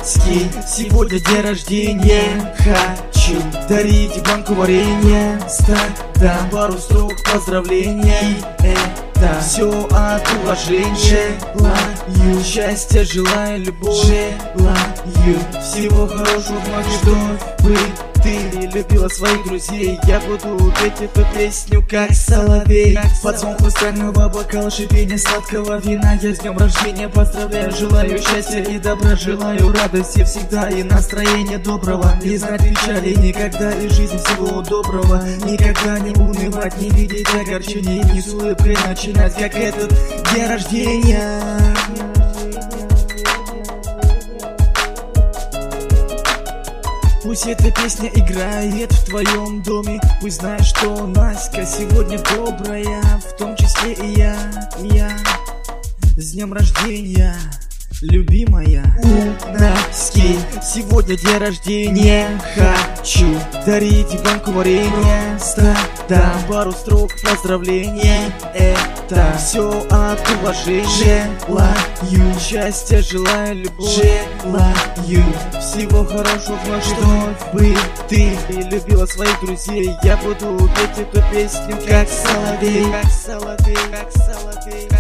ски. Сегодня день рождения, хочу дарить банку варенья, стать там пару строк поздравления. Это все от уважения. Желаю счастья, желаю любовь, желаю всего хорошего, чтобы ты любила своих друзей. Я буду петь эту песню как соловей, под звон хрустального бокала, шипение сладкого вина. Я с днем рождения поздравляю, желаю счастья и добра, желаю радости всегда и настроения доброго. Не знать печали никогда, и жизни всего доброго. Никогда не унывать, не видеть огорчений, не с улыбкой начинать, как этот день рождения. Пусть эта песня играет в твоем доме, пусть знаешь, что Наська сегодня добрая, в том числе и я. С днем рождения, любимая. У Наськи сегодня день рождения, хочу дарить банку варенья, стать там пару строк поздравления. Это все от уважения. Желаю счастья, желаю любовь, желаю всего хорошего, чтобы ты любила своих друзей. Я буду петь эту песню как соловей, как соловей, как соловей.